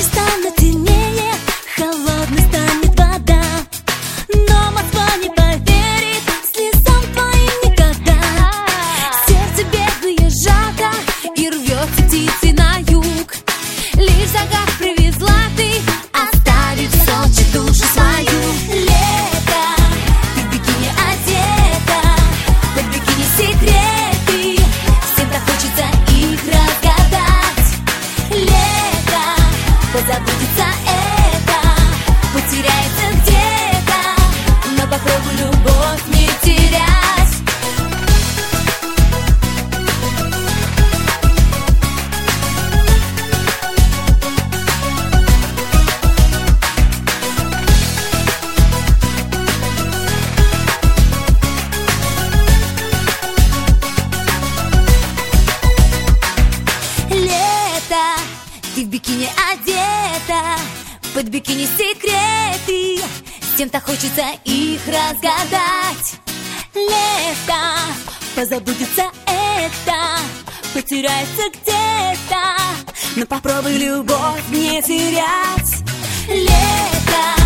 станут темнее, холодной станет вода. Но Москва не поверит слезам твоим никогда. Сердце бедное сжато и рвется птицей на юг. Лишь загад привезла ты, оставив в Сочи душу свою. Лето, ты в бикини одета, под бикини секреты, всем так хочется их разгадать. Лето, позабудется это, потеряется где-то, но попробуй любовь не терять. Ты в бикини одета, под бикини секреты, всем-то хочется их разгадать. Лето, позабудется это, потеряется где-то, но попробуй любовь не терять. Лето.